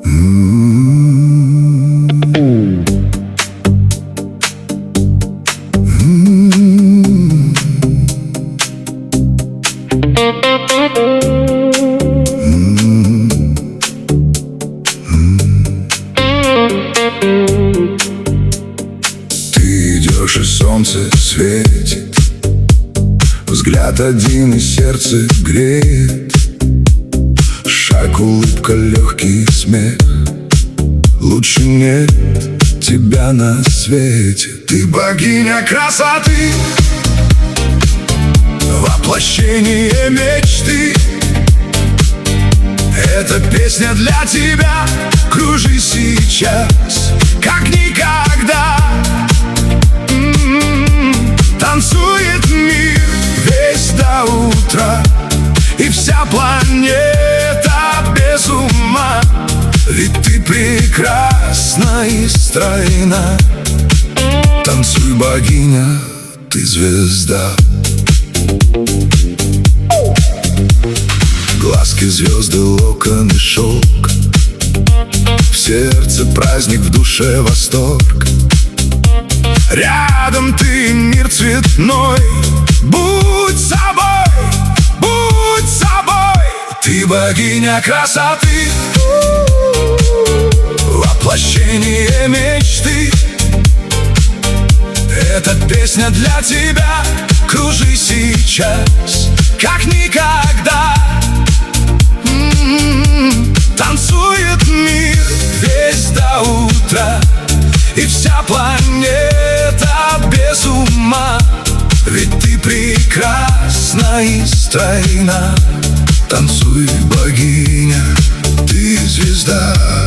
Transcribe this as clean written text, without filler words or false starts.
Ты идешь, и солнце светит, взгляд один, и сердце греет. Шаг, улыбка, легкий смех. Лучше нет тебя на свете. Ты богиня красоты, воплощение мечты. Эта песня для тебя. Кружи сейчас, как никогда. Танцует мир весь до утра, и вся планета без ума. Ведь ты прекрасна и стройна. Танцуй, богиня, ты звезда. Глазки, звезды, локоны, шелк. В сердце праздник, в душе восторг. Рядом ты, мир цветной. Будь собой, будь собой. Ты богиня красоты, воплощение мечты. Эта песня для тебя. Кружи сейчас, как никогда. Танцует мир весь до утра, и вся планета без ума. Ведь ты прекрасна и стройна. Танцуй, богиня, ты звезда.